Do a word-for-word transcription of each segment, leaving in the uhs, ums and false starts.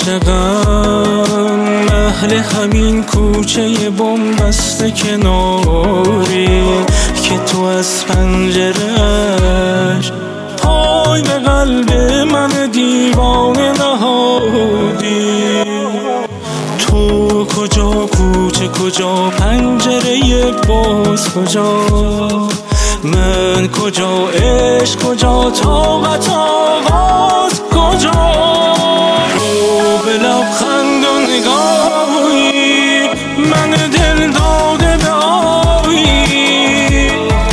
عاشقم اهل همین کوچه بنبست کناری که تو از پنجره‌اش پای به قلب من دیوانه نهادی. تو کجا کوچه کجا پنجره باز کجا، من کجا عشق کجا طاقت آغاز کجا. رو به لبخند و نگاهی من دل داده به آبی،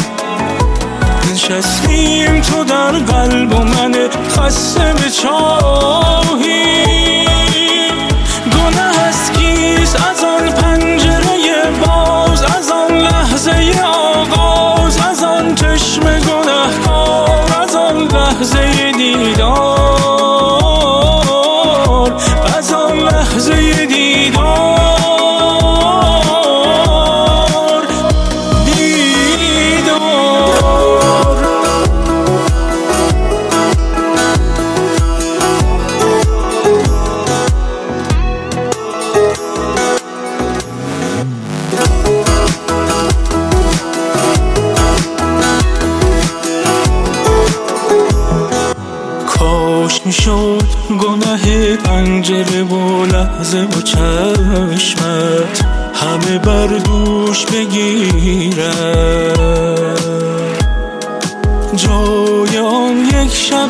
نشستیم تو در قلب و من خسته به چاهی. گناه از کیست از آن پنجره باز، از آن لحظه آغاز، از آن چشم گنهکار، از آن لحظه دیدار، از آن لحظه دیدار دیدار. کاش میشد گناه پنجره و لحظه و چشمت همه بر دوش بگیرم، جای آن یک شب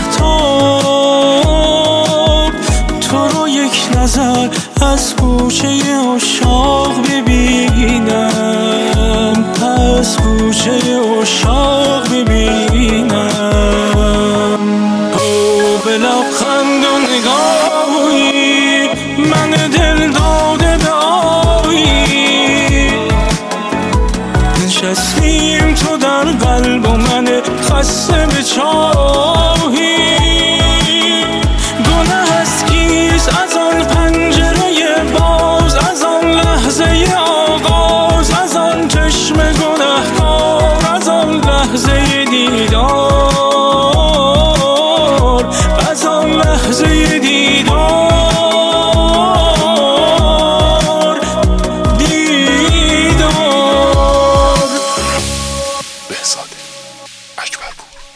مهتاب تو رو یک نظر از کوچه عشاق ببینم، از کوچه عشاق ببینم. رو به لبخند و نگاهی من دل داده به آبی، نشستیم تو در قلب و من خسته به چاهی. گناه از کیست از آن پنجره باز، از آن لحظه آغاز، از آن چشم گنهکار، از آن لحظه دیدار، از آن لحظه دیدار دیدار. بهزاد اکبرپور.